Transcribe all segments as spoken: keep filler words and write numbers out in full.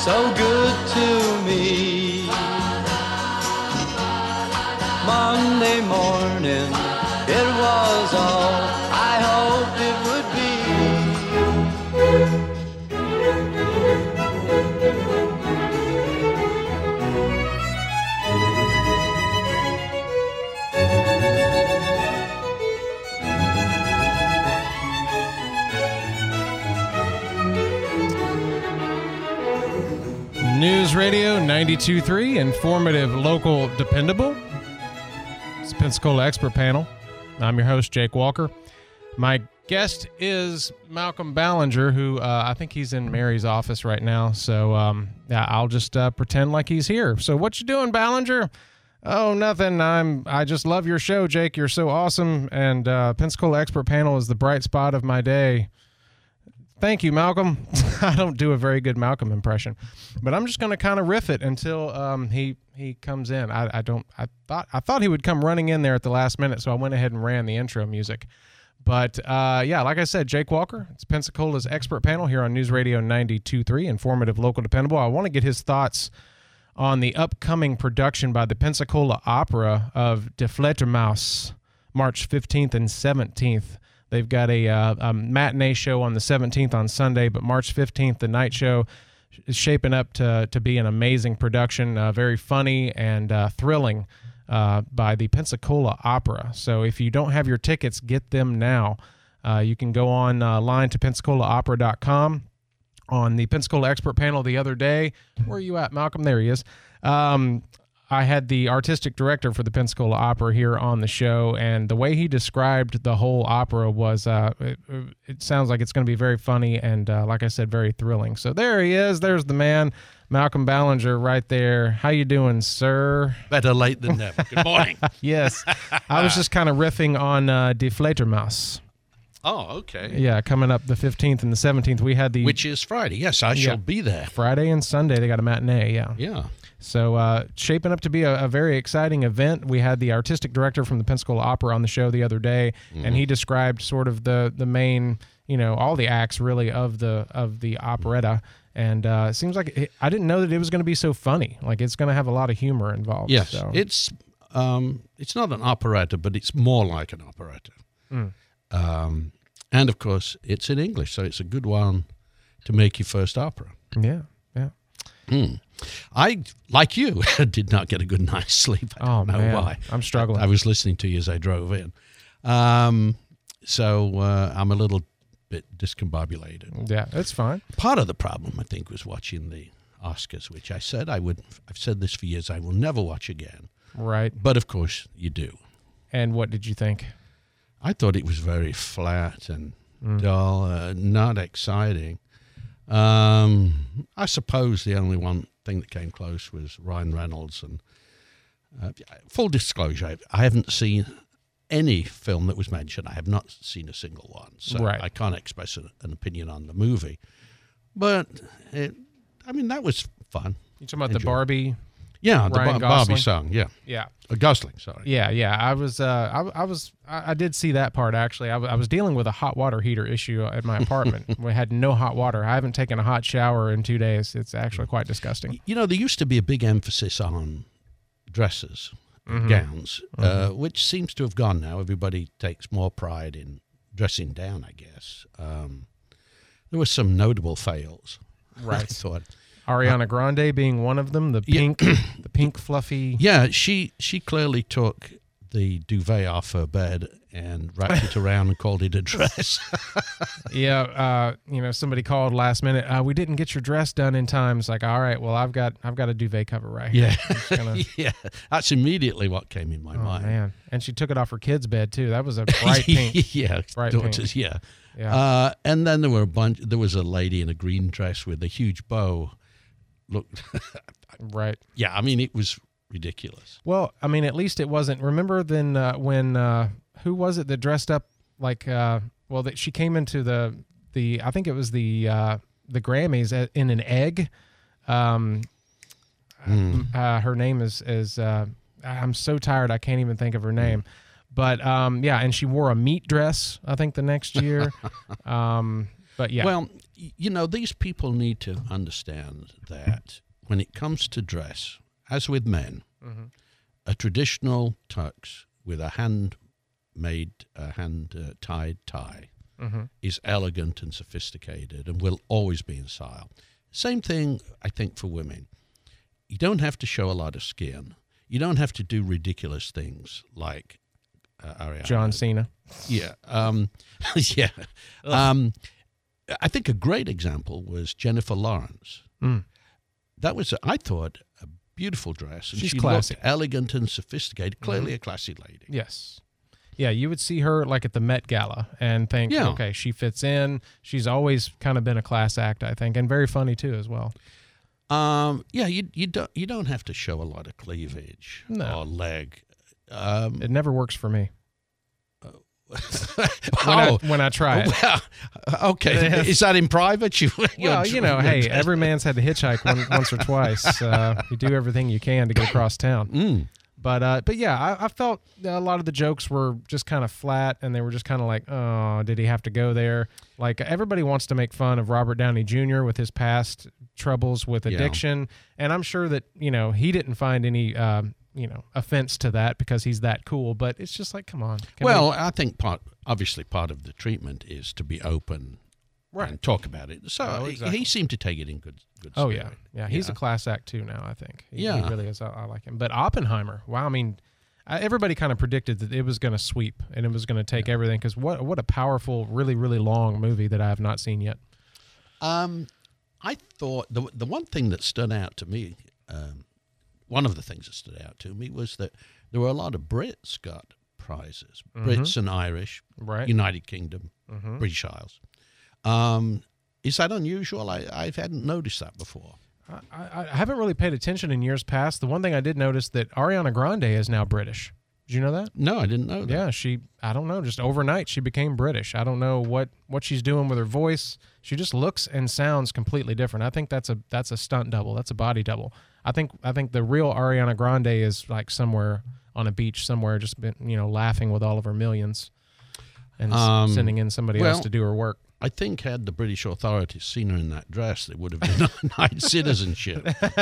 so good to me. Monday morning, it was all I hoped it would be. News Radio ninety-two point three, informative, local, dependable. It's the Pensacola Expert Panel. I'm your host, Jake Walker. My guest is Malcolm Ballinger, who uh, I think he's in Mary's office right now. So um, yeah, I'll just uh, pretend like he's here. So what you doing, Ballinger? Oh, nothing. I'm. I just love your show, Jake. You're so awesome. And uh, Pensacola Expert Panel is the bright spot of my day. Thank you, Malcolm. I don't do a very good Malcolm impression, but I'm just going to kind of riff it until um, he he comes in. I, I don't. I thought I thought he would come running in there at the last minute, so I went ahead and ran the intro music. But uh, yeah, like I said, Jake Walker. It's Pensacola's Expert Panel here on News Radio ninety-two point three, informative, local, dependable. I want to get his thoughts on the upcoming production by the Pensacola Opera of Die Fledermaus, March fifteenth and seventeenth. They've got a, uh, a matinee show on the seventeenth on Sunday, but March fifteenth, the night show, is shaping up to, to be an amazing production, uh, very funny and uh, thrilling uh, by the Pensacola Opera. So if you don't have your tickets, get them now. Uh, you can go online uh, to pensacola opera dot com. On the Pensacola Expert Panel the other day, where are you at, Malcolm? There he is. Um, I had the artistic director for the Pensacola Opera here on the show, and the way he described the whole opera was, uh, it, it sounds like it's going to be very funny and, uh, like I said, very thrilling. So there he is. There's the man, Malcolm Ballinger, right there. How you doing, sir? Better late than never. Good morning. Yes. I was just kind of riffing on uh, Die Fledermaus. Oh, okay. Yeah, coming up the fifteenth and the seventeenth. We had the... Which is Friday. Yes, I yeah, shall be there. Friday and Sunday, they got a matinee, yeah. Yeah. So uh, shaping up to be a, a very exciting event. We had the artistic director from the Pensacola Opera on the show the other day, mm-hmm. and he described sort of the the main, you know, all the acts really of the of the operetta. And uh, it seems like it, I didn't know that it was going to be so funny. Like it's going to have a lot of humor involved. Yes, so. it's um, it's not an operetta, but it's more like an operetta. Mm. Um, and of course, it's in English, so it's a good one to make your first opera. Yeah, yeah. Mm. I, like you, did not get a good night's sleep. I don't oh, know man. why. I'm struggling. I, I was listening to you as I drove in. Um, so uh, I'm a little bit discombobulated. Yeah, that's fine. Part of the problem, I think, was watching the Oscars, which I said I would, I've said this for years, I will never watch again. Right. But, of course, you do. And what did you think? I thought it was very flat and mm. dull, uh, not exciting. Um, I suppose the only one thing that came close was Ryan Reynolds. And uh, full disclosure, I haven't seen any film that was mentioned. I have not seen a single one, so right. I can't express an, an opinion on the movie. But it, I mean, that was fun. You talking about Enjoy. the Barbie? Yeah, the Ryan Bar- Barbie Gosling? song. Yeah, Yeah. uh, Gosling. Sorry. Yeah, yeah. I was, uh, I, I was, I, I did see that part actually. I, w- I was dealing with a hot water heater issue at my apartment. We had no hot water. I haven't taken a hot shower in two days. It's actually quite disgusting. You know, there used to be a big emphasis on dresses, Mm-hmm. gowns, Mm-hmm. uh, which seems to have gone now. Everybody takes more pride in dressing down, I guess. Um, there were some notable fails. Right. I thought. Ariana Grande being one of them. The Yeah. pink, the pink fluffy. Yeah, she she clearly took the duvet off her bed and wrapped it around and called it a dress. Yeah, uh, you know, somebody called last minute. Uh, we didn't get your dress done in time. It's like, all right, well, I've got I've got a duvet cover right here. Yeah, gonna... yeah. That's immediately what came in my Oh mind. man! And she took it off her kid's bed too. That was a bright pink. yeah, bright daughters. pink. Yeah, Yeah. Uh, and then there were a bunch. There was a lady in a green dress with a huge bow. Look, Right. yeah. I mean, it was ridiculous. Well, I mean, at least it wasn't. Remember then uh, when uh, who was it that dressed up like? Uh, well, that she came into the the. I think it was the uh, the Grammys a- in an egg. Um, Mm. uh, her name is is. Uh, I'm so tired. I can't even think of her name. But um, yeah, and she wore a meat dress. I think the next year. um, but yeah. Well, y- you know, these people need to understand that when it comes to dress, as with men, Mm-hmm. a traditional tux with a hand-made, uh, hand-tied tie Mm-hmm. is elegant and sophisticated and will always be in style. Same thing, I think, for women. You don't have to show a lot of skin. You don't have to do ridiculous things like uh, Ariana. John Cena. Yeah. Um, yeah. Um, I think a great example was Jennifer Lawrence. Mm. That was, I thought, a beautiful dress. And She's she classy. looked elegant and sophisticated, clearly a classy lady. Yes. Yeah, you would see her like at the Met Gala and think, Yeah. okay, she fits in. She's always kind of been a class act, I think, and very funny too as well. Um, yeah, you you don't you don't have to show a lot of cleavage No. or leg. Um, It never works for me when oh, I when I try it. well, okay. Is that in private? You, Well, you know, hey, every man's had to hitchhike one, once or twice. Uh, you do everything you can to get across town. Mm. But uh, but yeah, I, I felt a lot of the jokes were just kind of flat, and they were just kind of like, oh, did he have to go there? Like everybody wants to make fun of Robert Downey Junior with his past troubles with Yeah. addiction, and I'm sure that you know he didn't find any um, you know offense to that because he's that cool. But it's just like, come on. Can Well, we- I think part obviously part of the treatment is to be open Right. and talk about it. So Oh, he- exactly. he seemed to take it in good good oh spirit. yeah, yeah, he's Yeah. a class act too now. I think. He, Yeah. he really is. I, I like him. But Oppenheimer, wow, I mean. I- Everybody kind of predicted that it was going to sweep and it was going to take everything because what what a powerful, really, really long movie that I have not seen yet. Um, I thought the the one thing that stood out to me, um, one of the things that stood out to me was that there were a lot of Brits got prizes, Brits and Irish, Right. United Kingdom, Mhm. British Isles. Um, is that unusual? I, I hadn't noticed that before. I, I, I haven't really paid attention in years past. The one thing I did notice that Ariana Grande is now British. Did you know that? No, I didn't know that. Yeah, she, I don't know, just overnight she became British. I don't know what, what she's doing with her voice. She just looks and sounds completely different. I think that's a that's a stunt double. That's a body double. I think I think the real Ariana Grande is like somewhere on a beach somewhere, just been, you know, laughing with all of her millions and s- Um, sending in somebody well- else to do her work. I think had the British authorities seen her in that dress, they would have denied citizenship.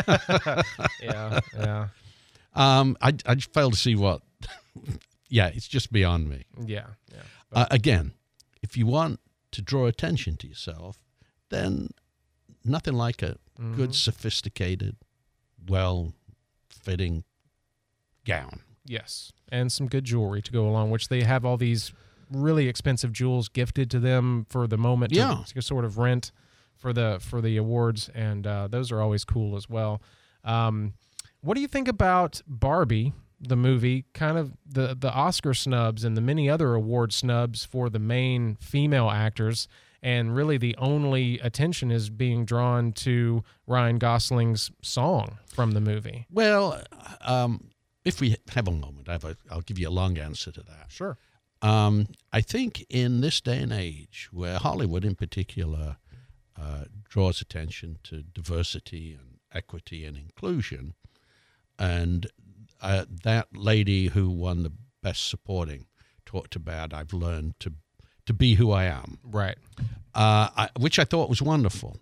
Yeah, yeah, Um, I, I just fail to see what. Yeah, it's just beyond me. yeah, yeah. Uh, again, if you want to draw attention to yourself, then nothing like a good, sophisticated, well-fitting gown. Yes, and some good jewelry to go along, which they have all these really expensive jewels gifted to them for the moment to, Yeah. to sort of rent for the for the awards, and uh, those are always cool as well. Um, what do you think about Barbie, the movie? Kind of the the Oscar snubs and the many other award snubs for the main female actors, and really the only attention is being drawn to Ryan Gosling's song from the movie. Well, um, if we have a moment, I have a, I'll give you a long answer to that. Sure. Um, I think in this day and age, where Hollywood in particular uh, draws attention to diversity and equity and inclusion, and uh, that lady who won the Best Supporting talked about, I've learned to to be who I am, Right. uh, I, which I thought was wonderful.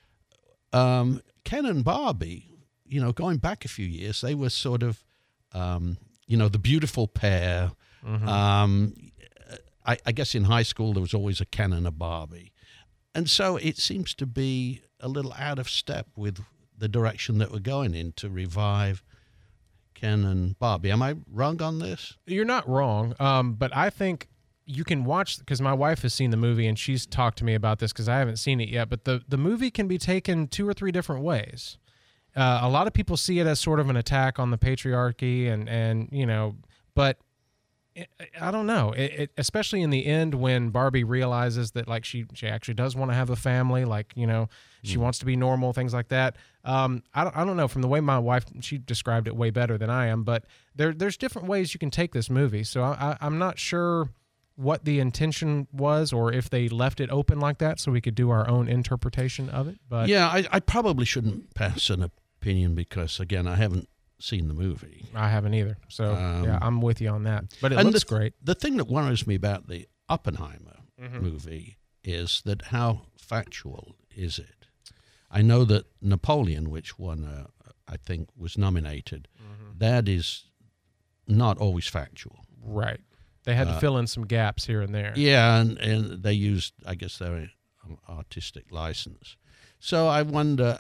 Um, Ken and Barbie, you know, going back a few years, they were sort of, um, you know, the beautiful pair. Um, I, I guess in high school there was always a Ken and a Barbie. And so it seems to be a little out of step with the direction that we're going in to revive Ken and Barbie. Am I wrong on this? You're not wrong, um, but I think you can watch, because my wife has seen the movie and she's talked to me about this because I haven't seen it yet, but the, the movie can be taken two or three different ways. Uh, a lot of people see it as sort of an attack on the patriarchy and, and you know, but it, I don't know, it, it, especially in the end when Barbie realizes that like she, she actually does want to have a family, like, you know, she wants to be normal, things like that. Um, I don't, I don't know, from the way my wife, she described it way better than I am, but there, there's different ways you can take this movie. So I, I, I'm not sure what the intention was or if they left it open like that so we could do our own interpretation of it. But Yeah, I, I probably shouldn't pass an opinion because, again, I haven't seen the movie. I haven't either. So Um, yeah, I'm with you on that. But it And looks the, great. The thing that worries me about the Oppenheimer Mhm. movie is that how factual is it? I know that Napoleon, which won, uh, I think, was nominated, mm-hmm. that is not always factual. Right. They had to uh, fill in some gaps here and there. Yeah, and, and they used, I guess, their artistic license. So I wonder,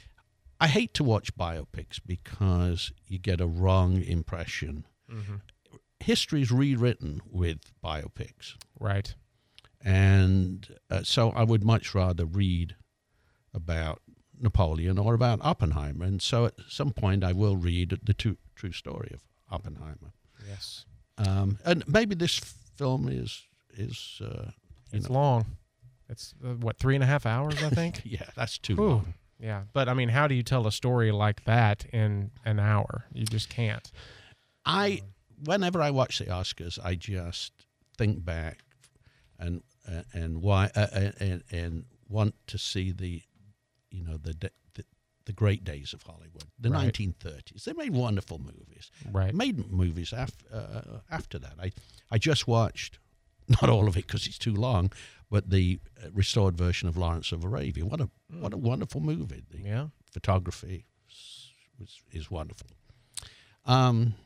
I hate to watch biopics because you get a wrong impression. Mm-hmm. History is rewritten with biopics. Right. And uh, so I would much rather read about Napoleon or about Oppenheimer. And so at some point I will read the two, true story of Oppenheimer. Yes. Um, and maybe this film is, is uh, you it's know, long. It's, uh, what, three and a half hours, I think? Yeah, that's too Ooh. long. Yeah. But, I mean, how do you tell a story like that in an hour? You just can't. I, whenever I watch the Oscars, I just think back and uh, and why uh, and and want to see the, you know, the the, the great days of Hollywood, the right. nineteen thirties. They made wonderful movies. Right. Made movies after uh, after that. I I just watched, not all of it because it's too long, but the restored version of Lawrence of Arabia. What a mm. what a wonderful movie. The yeah. photography was is wonderful. Um.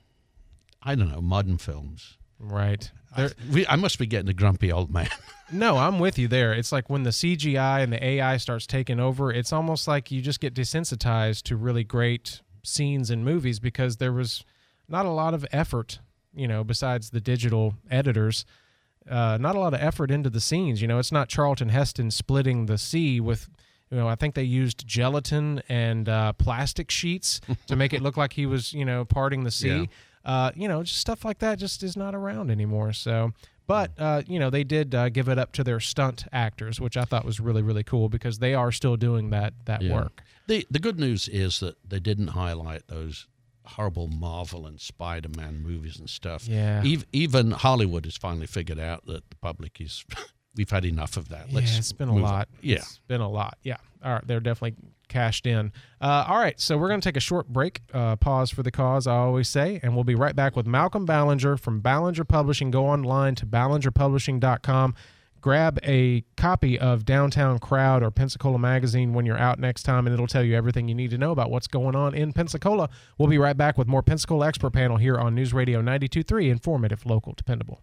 I don't know, modern films. Right. I, we, I must be getting a grumpy old man. No, I'm with you there. It's like when the C G I and the A I starts taking over, it's almost like you just get desensitized to really great scenes in movies because there was not a lot of effort, you know, besides the digital editors, uh, not a lot of effort into the scenes. You know, it's not Charlton Heston splitting the sea with, you know, I think they used gelatin and uh, plastic sheets to make it look like he was, you know, parting the sea. Yeah. Uh, you know, just stuff like that just is not around anymore. So, but, uh, you know, they did uh, give it up to their stunt actors, which I thought was really, really cool because they are still doing that that yeah. work. The the good news is that they didn't highlight those horrible Marvel and Spider-Man movies and stuff. Yeah. Even, even Hollywood has finally figured out that the public is, we've had enough of that. Let's yeah, it's been a move lot. On. Yeah. It's been a lot. Yeah. All right. They're definitely cashed in. Uh, all right, so we're going to take a short break, uh, pause for the cause, I always say, and we'll be right back with Malcolm Ballinger from Ballinger Publishing. Go online to ballinger publishing dot com. Grab a copy of Downtown Crowd or Pensacola Magazine when you're out next time, and it'll tell you everything you need to know about what's going on in Pensacola. We'll be right back with more Pensacola Expert Panel here on News Radio ninety-two point three, informative, local, dependable.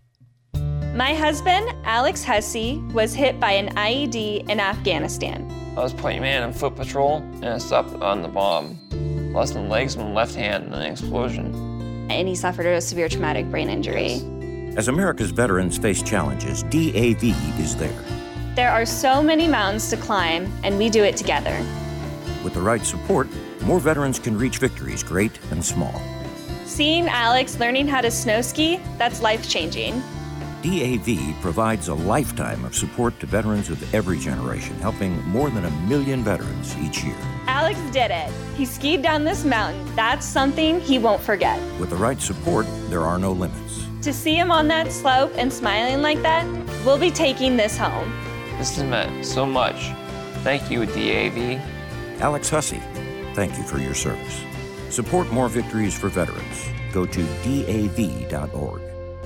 My husband, Alex Hussey, was hit by an I E D in Afghanistan. I was point man on foot patrol, and I stopped on the bomb. Lost my legs and my left hand in an explosion. And he suffered a severe traumatic brain injury. As America's veterans face challenges, D A V is there. There are so many mountains to climb, and we do it together. With the right support, more veterans can reach victories, great and small. Seeing Alex learning how to snow ski, that's life-changing. D A V provides a lifetime of support to veterans of every generation, helping more than a million veterans each year. Alex did it. He skied down this mountain. That's something he won't forget. With the right support, there are no limits. To see him on that slope and smiling like that, we'll be taking this home. This has meant so much. Thank you, D A V. Alex Hussey, thank you for your service. Support more victories for veterans. Go to D A V dot org.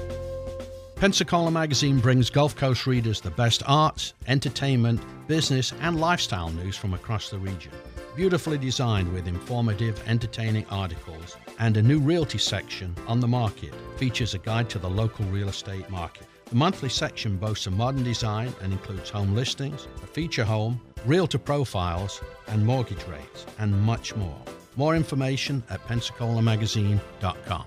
Pensacola Magazine brings Gulf Coast readers the best arts, entertainment, business, and lifestyle news from across the region. Beautifully designed with informative, entertaining articles and a new realty section on the market features a guide to the local real estate market. The monthly section boasts a modern design and includes home listings, a feature home, realtor profiles, and mortgage rates, and much more. More information at pensacola magazine dot com.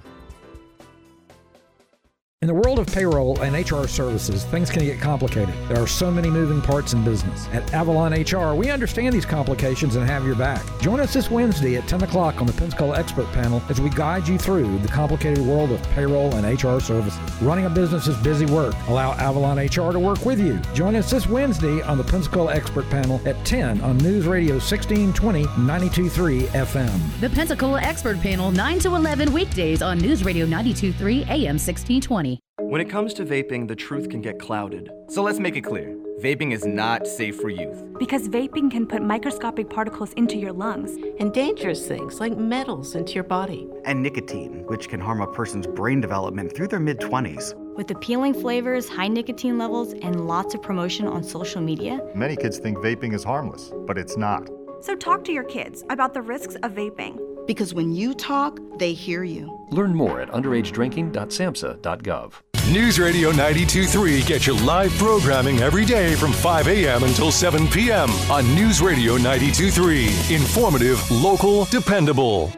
In the world of payroll and H R services, things can get complicated. There are so many moving parts in business. At Avalon H R, we understand these complications and have your back. Join us this Wednesday at ten o'clock on the Pensacola Expert Panel as we guide you through the complicated world of payroll and H R services. Running a business is busy work. Allow Avalon H R to work with you. Join us this Wednesday on the Pensacola Expert Panel at ten on News Radio sixteen twenty, ninety-two point three F M. The Pensacola Expert Panel, nine to eleven weekdays on News Radio ninety-two point three A M sixteen twenty. When it comes to vaping, the truth can get clouded. So let's make it clear. Vaping is not safe for youth. Because vaping can put microscopic particles into your lungs. And dangerous things like metals into your body. And nicotine, which can harm a person's brain development through their mid-twenties. With appealing flavors, high nicotine levels, and lots of promotion on social media. Many kids think vaping is harmless, but it's not. So talk to your kids about the risks of vaping. Because when you talk, they hear you. Learn more at underage drinking dot samhsa dot gov. News Radio ninety-two point three gets you live programming every day from five a.m. until seven p.m. on News Radio ninety-two point three. Informative, local, dependable.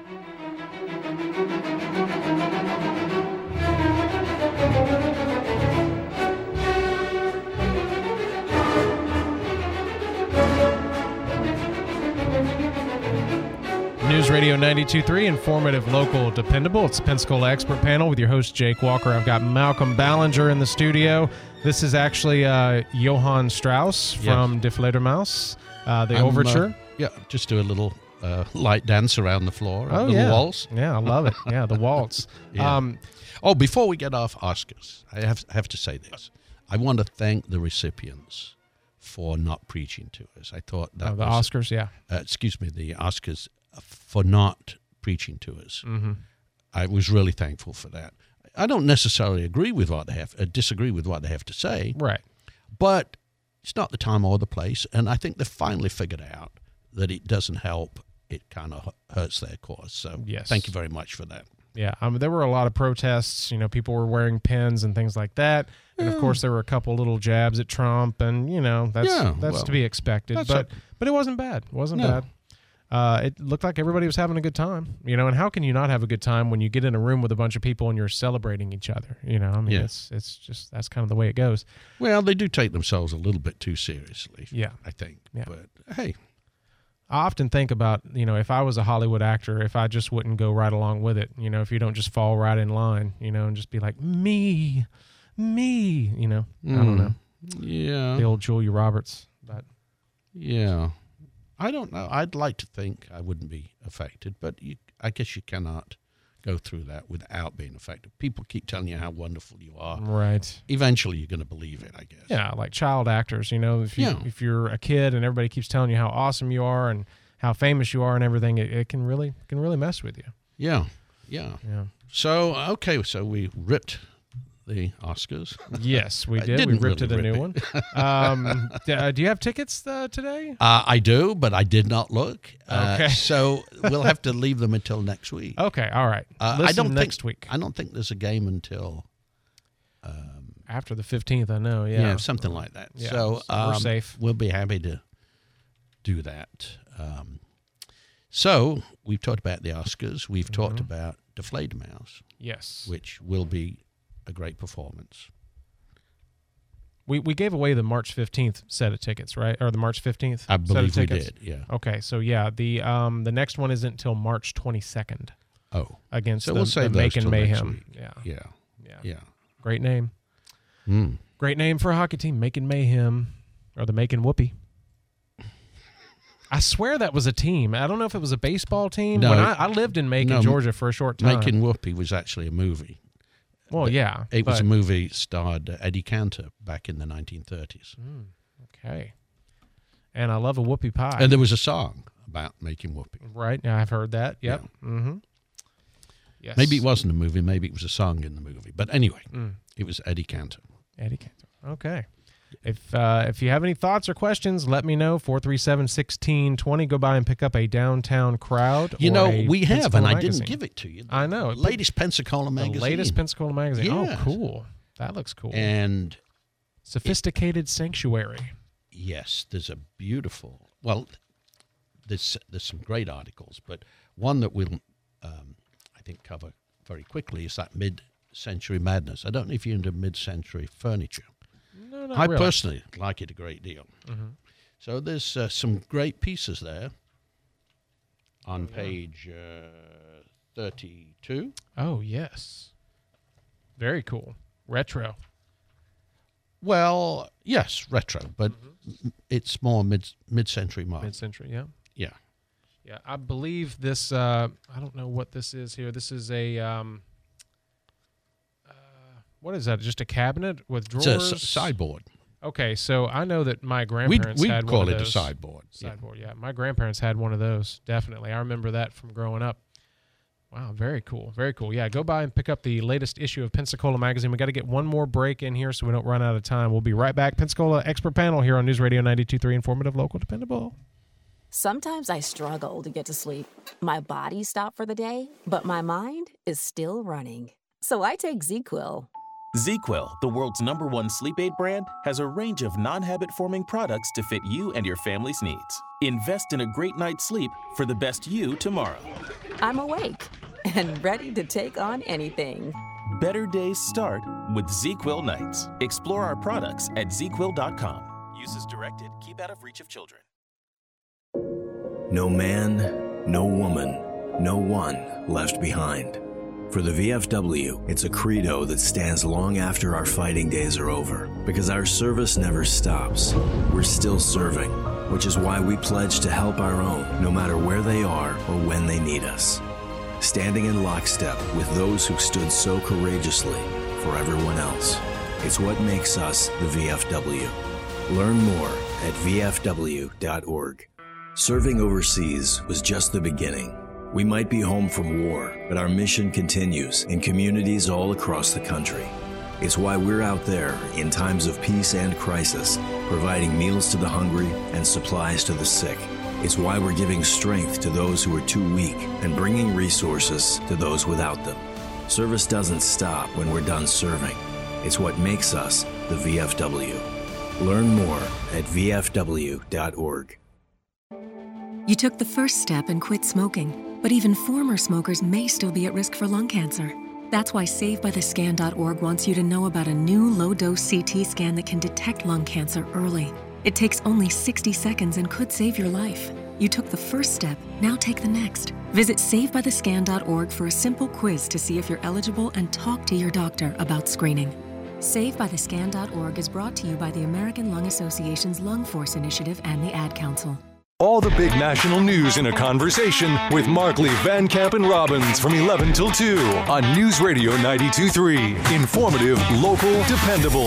News Radio ninety-two point three, informative, local, dependable. It's the Pensacola Expert Panel with your host, Jake Walker. I've got Malcolm Ballinger in the studio. This is actually uh, Johann Strauss from yes. Die Fledermaus, uh, the I'm, overture. Uh, yeah, just do a little uh, light dance around the floor, oh, a little yeah. waltz. Yeah, I love it. Yeah, the waltz. yeah. um, oh, before we get off Oscars, I have, have to say this. I want to thank the recipients for not preaching to us. I thought that oh, the was, Oscars, yeah. Uh, excuse me, the Oscars for not preaching to us. Mm-hmm. I was really thankful for that. I don't necessarily agree with what they have, uh, disagree with what they have to say. Right. But it's not the time or the place, and I think they've finally figured out that it doesn't help. It kind of hurts their cause. So yes. Thank you very much for that. Yeah, um, there were a lot of protests. You know, people were wearing pins and things like that. And, yeah. of course, there were a couple little jabs at Trump, and, you know, that's yeah, that's well, to be expected. But a, but it wasn't bad. It wasn't no. bad. Uh, it looked like everybody was having a good time, you know, and how can you not have a good time when you get in a room with a bunch of people and you're celebrating each other? You know, I mean, yeah. it's it's just, that's kind of the way it goes. Well, they do take themselves a little bit too seriously. Yeah. I think. Yeah. But, hey. I often think about, you know, if I was a Hollywood actor, if I just wouldn't go right along with it, you know, if you don't just fall right in line, you know, and just be like, me, me, you know, mm. I don't know. Yeah. The old Julia Roberts. But yeah. I don't know. I'd like to think I wouldn't be affected, but you, I guess you cannot go through that without being affected. People keep telling you how wonderful you are. Right. Eventually, you're going to believe it, I guess. Yeah, like child actors, you know, if, you, yeah. if you're a kid and everybody keeps telling you how awesome you are and how famous you are and everything, it, it can really can really mess with you. Yeah, yeah. Yeah. So, okay, so we ripped the Oscars. Yes, we did. We ripped really it a rip new it. one. Um, d- uh, do you have tickets uh, today? Uh, I do, but I did not look. Okay. Uh, so we'll have to leave them until next week. Okay, all right. Uh, Listen I don't next think, week. I don't think there's a game until... Um, After the fifteenth, I know, yeah. Yeah, something like that. Yeah, so so um, we're safe. We'll be happy to do that. Um, so we've talked about the Oscars. We've mm-hmm. talked about Die Fledermaus. Yes. Which will be a great performance. We we gave away the March fifteenth set of tickets, right? Or the March fifteenth I set of believe we tickets? did, yeah. Okay, so yeah, the um the next one isn't until March twenty-second. Oh. Against so the, we'll save the those Macon till Mayhem. next week. Yeah. Yeah. Yeah. Yeah. Great name. Mm. Great name for a hockey team, Macon Mayhem, or the Macon Whoopee. I swear that was a team. I don't know if it was a baseball team. No, when I, I lived in Macon, no, Georgia for a short time. Macon Whoopee was actually a movie. Well, yeah. It was but, a movie starred uh, Eddie Cantor back in the nineteen thirties. Mm, okay. And I love a whoopie pie. And there was a song about making whoopee. Right. Yeah, I've heard that. Yep. Yeah. Mm-hmm. Yes. Maybe it wasn't a movie. Maybe it was a song in the movie. But anyway, mm. it was Eddie Cantor. Eddie Cantor. Okay. If uh, if you have any thoughts or questions, let me know. four three seven, one six two zero. Go by and pick up a Downtown Crowd. You or know, a we have, Pensacola and I magazine. didn't give it to you. The I know. Latest Pensacola magazine. The latest Pensacola magazine. Yes. Oh, cool. That looks cool. And Sophisticated it, Sanctuary. Yes, there's a beautiful, well, there's, there's some great articles, but one that we'll, um, I think, cover very quickly is that mid-century madness. I don't know if you're into mid-century furniture. No, not I really. personally like it a great deal. Mm-hmm. So there's uh, some great pieces there on page uh, thirty-two. Oh, yes. Very cool. Retro. Well, yes, retro, but mm-hmm. it's more mid mid-century modern. Mid-century, yeah. Yeah. Yeah, I believe this, uh, I don't know what this is here. This is a, um, uh, what is that? Just a cabinet with drawers? It's a s- sideboard. Okay, so I know that my grandparents we'd, we'd had call one it of those. a sideboard. Sideboard, yeah. yeah. My grandparents had one of those, definitely. I remember that from growing up. Wow, very cool, very cool. Yeah, go by and pick up the latest issue of Pensacola Magazine. We got to get one more break in here so we don't run out of time. We'll be right back. Pensacola Expert Panel here on News Radio ninety-two point three, informative, local, dependable. Sometimes I struggle to get to sleep. My body stopped for the day, but my mind is still running. So I take ZzzQuil. ZzzQuil, the world's number one sleep aid brand, has a range of non-habit-forming products to fit you and your family's needs. Invest in a great night's sleep for the best you tomorrow. I'm awake and ready to take on anything. Better days start with ZzzQuil nights. Explore our products at zz quil dot com. Use as directed. Keep out of reach of children. No man, no woman, no one left behind. For the V F W, it's a credo that stands long after our fighting days are over, because our service never stops. We're still serving, which is why we pledge to help our own, no matter where they are or when they need us. Standing in lockstep with those who stood so courageously for everyone else. It's what makes us the V F W. Learn more at v f w dot org. Serving overseas was just the beginning. We might be home from war, but our mission continues in communities all across the country. It's why we're out there in times of peace and crisis, providing meals to the hungry and supplies to the sick. It's why we're giving strength to those who are too weak and bringing resources to those without them. Service doesn't stop when we're done serving. It's what makes us the V F W. Learn more at v f w dot org. You took the first step and quit smoking, but even former smokers may still be at risk for lung cancer. That's why save by the scan dot org wants you to know about a new low-dose C T scan that can detect lung cancer early. It takes only sixty seconds and could save your life. You took the first step, now take the next. Visit save by the scan dot org for a simple quiz to see if you're eligible and talk to your doctor about screening. save by the scan dot org is brought to you by the American Lung Association's Lung Force Initiative and the Ad Council. All the big national news in a conversation with Markley, Van Camp, and Robbins from eleven till two on News Radio ninety-two point three. Informative, local, dependable.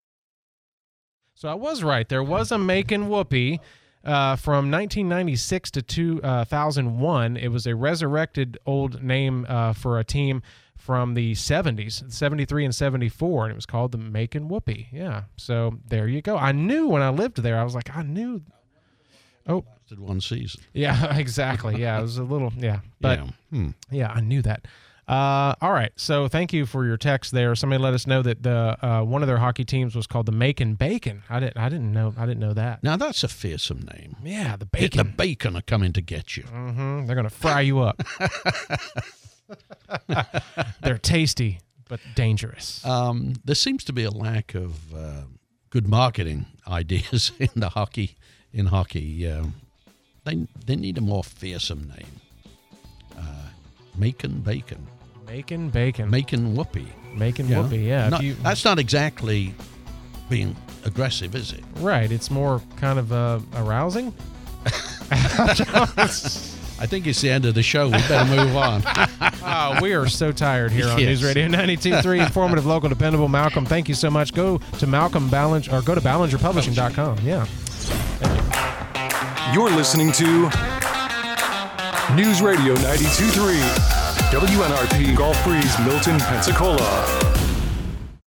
So I was right. There was a Macon Whoopee uh, from nineteen ninety-six to two thousand one. It was a resurrected old name uh, for a team from the seventies, seventy-three and seventy-four, and it was called the Macon Whoopee. Yeah, so there you go. I knew when I lived there, I was like, I knew. Oh, lasted one season. Yeah, exactly. Yeah, it was a little, yeah. But yeah, hmm. yeah I knew that. Uh, all right, so thank you for your text there. Somebody let us know that the uh, one of their hockey teams was called the Macon Bacon. I didn't, I didn't know, I didn't know that. Now that's a fearsome name. Yeah, the Bacon. The Bacon are coming to get you. Mm-hmm. They're gonna fry you up. They're tasty but dangerous. Um, there seems to be a lack of uh, good marketing ideas in the hockey. In hockey, uh, they they need a more fearsome name. Uh, Macon Bacon. Macon Bacon. Macon Whoopee. Macon yeah. Whoopee, yeah. Not, you, that's not exactly being aggressive, is it? Right. It's more kind of uh, arousing. I think it's the end of the show. We better move on. Oh, we are so tired here on yes. News Radio ninety-two point three. Informative, local, dependable. Malcolm, thank you so much. Go to Malcolm Ballinger, or go to ballinger publishing dot com. Yeah. You're listening to News Radio ninety-two point three, W N R P Gulf Breeze, Milton, Pensacola.